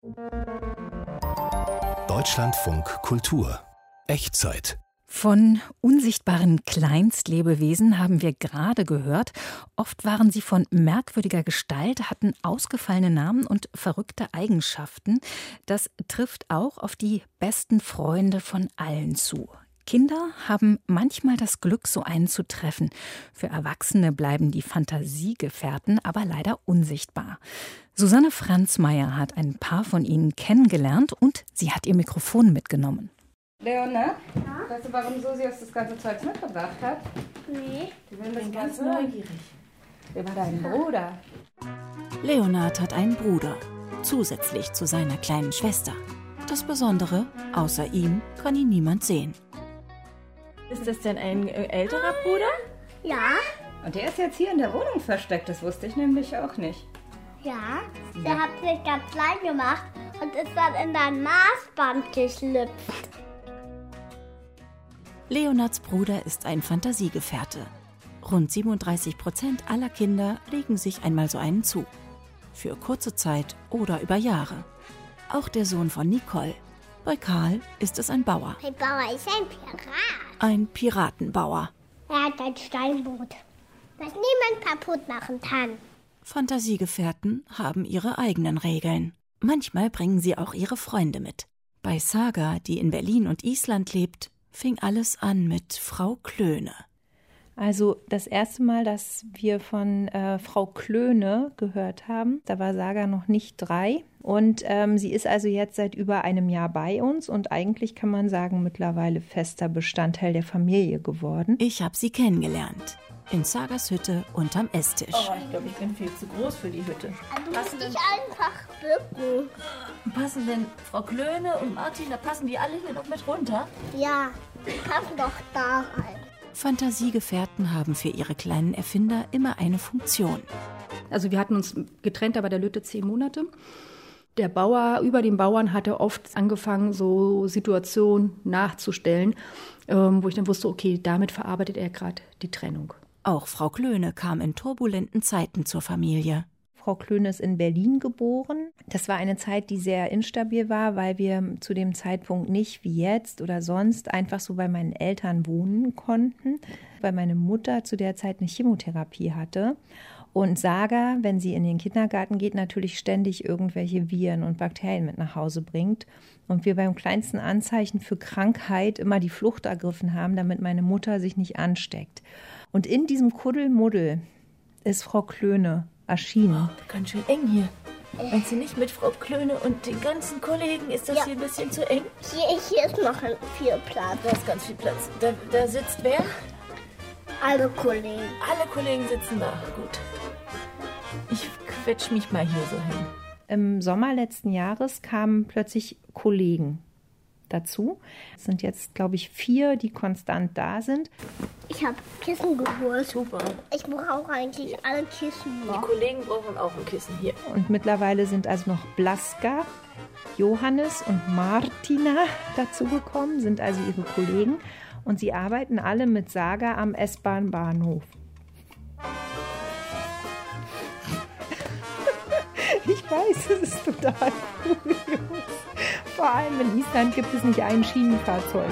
Deutschlandfunk Kultur. Echtzeit. Von unsichtbaren Kleinstlebewesen haben wir gerade gehört. Oft waren sie von merkwürdiger Gestalt, hatten ausgefallene Namen und verrückte Eigenschaften. Das trifft auch auf die besten Freunde von allen zu. Kinder haben manchmal das Glück, so einen zu treffen. Für Erwachsene bleiben die Fantasiegefährten aber leider unsichtbar. Susanne Franzmeier hat ein paar von ihnen kennengelernt und sie hat ihr Mikrofon mitgenommen. Leona, weißt du, warum Susi uns das ganze Zeug mitgebracht hat? Nee. Ich bin ganz neugierig. Wer war dein Bruder? Leonard hat einen Bruder, zusätzlich zu seiner kleinen Schwester. Das Besondere, außer ihm kann ihn niemand sehen. Ist das denn ein älterer Bruder? Ja, Und der ist jetzt hier in der Wohnung versteckt, das wusste ich nämlich auch nicht. ja. Der hat sich ganz klein gemacht und ist dann in dein Maßband geschlüpft. Leonards Bruder ist ein Fantasiegefährte. Rund 37% aller Kinder legen sich einmal so einen zu. Für kurze Zeit oder über Jahre. Auch der Sohn von Nicole. Bei Karl ist es ein Bauer. Ein Bauer ist ein Pirat. Ein Piratenbauer. Er hat ein Steinboot, das niemand kaputt machen kann. Fantasiegefährten haben ihre eigenen Regeln. Manchmal bringen sie auch ihre Freunde mit. Bei Saga, die in Berlin und Island lebt, fing alles an mit Frau Klöne. Also das erste Mal, dass wir von Frau Klöne gehört haben, da war Saga noch nicht 3. Und sie ist also jetzt seit über einem Jahr bei uns und eigentlich kann man sagen, mittlerweile fester Bestandteil der Familie geworden. Ich habe sie kennengelernt. In Sagas Hütte unterm Esstisch. Ich glaube, ich bin viel zu groß für die Hütte. Du musst dich einfach bücken. Passen denn Frau Klöne und Martin, da passen die alle hier noch mit runter? Ja, die passen doch da rein. Fantasiegefährten haben für ihre kleinen Erfinder immer eine Funktion. Also wir hatten uns getrennt, da war der Lütte 10 Monate. Der Bauer, über den Bauern hatte oft angefangen, so Situationen nachzustellen, wo ich dann wusste, okay, damit verarbeitet er gerade die Trennung. Auch Frau Klöne kam in turbulenten Zeiten zur Familie. Frau Klöne ist in Berlin geboren. Das war eine Zeit, die sehr instabil war, weil wir zu dem Zeitpunkt nicht wie jetzt oder sonst einfach so bei meinen Eltern wohnen konnten, weil meine Mutter zu der Zeit eine Chemotherapie hatte. Und Saga, wenn sie in den Kindergarten geht, natürlich ständig irgendwelche Viren und Bakterien mit nach Hause bringt. Und wir beim kleinsten Anzeichen für Krankheit immer die Flucht ergriffen haben, damit meine Mutter sich nicht ansteckt. Und in diesem Kuddelmuddel ist Frau Klöne erschienen. Ganz schön eng hier. Wenn Sie nicht mit Frau Klöne und den ganzen Kollegen, ist das hier ein bisschen zu eng? Hier ist noch viel Platz. Da ist ganz viel Platz. Da sitzt wer? Alle Kollegen. Alle Kollegen sitzen da. Gut. Ich quetsch mich mal hier so hin. Im Sommer letzten Jahres kamen plötzlich Kollegen dazu. Es sind jetzt, glaube ich, 4, die konstant da sind. Ich habe Kissen geholt. Super. Ich brauche eigentlich alle Kissen Die noch. Kollegen brauchen auch ein Kissen hier. Und mittlerweile sind also noch Blaska, Johannes und Martina dazugekommen, sind also ihre Kollegen. Und sie arbeiten alle mit Saga am S-Bahn-Bahnhof. Ich weiß, es ist total kurios. Vor allem in Island gibt es nicht ein Schienenfahrzeug.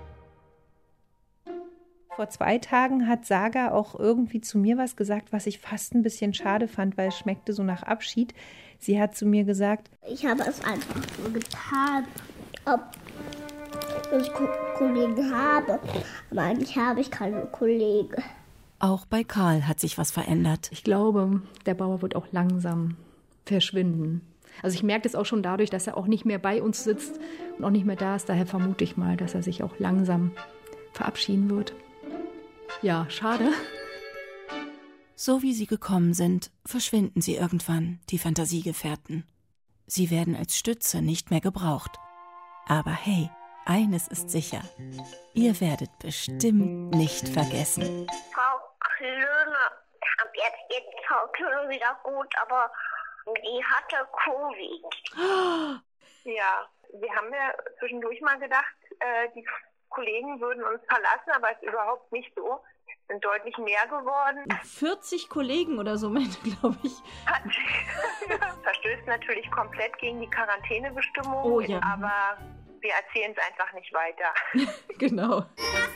Vor 2 Tagen hat Saga auch irgendwie zu mir was gesagt, was ich fast ein bisschen schade fand, weil es schmeckte so nach Abschied. Sie hat zu mir gesagt, Ich habe es einfach so getan, ob ich Kollegen habe. Aber eigentlich habe ich keine Kollegen. Auch bei Karl hat sich was verändert. Ich glaube, der Bauer wird auch langsam verschwinden. Also ich merke das auch schon dadurch, dass er auch nicht mehr bei uns sitzt und auch nicht mehr da ist. Daher vermute ich mal, dass er sich auch langsam verabschieden wird. Ja, schade. So wie sie gekommen sind, verschwinden sie irgendwann, die Fantasiegefährten. Sie werden als Stütze nicht mehr gebraucht. Aber hey, eines ist sicher. Ihr werdet bestimmt nicht vergessen. Frau Klöne, ab jetzt geht Frau Klöne wieder gut, aber die hatte Covid. Ja, wir haben ja zwischendurch mal gedacht, die Kollegen würden uns verlassen, aber es ist überhaupt nicht so. sind deutlich mehr geworden. 40 Kollegen oder so, glaube ich. Verstößt natürlich komplett gegen die Quarantänebestimmung, Oh ja. aber wir erzählen es einfach nicht weiter. Genau. Das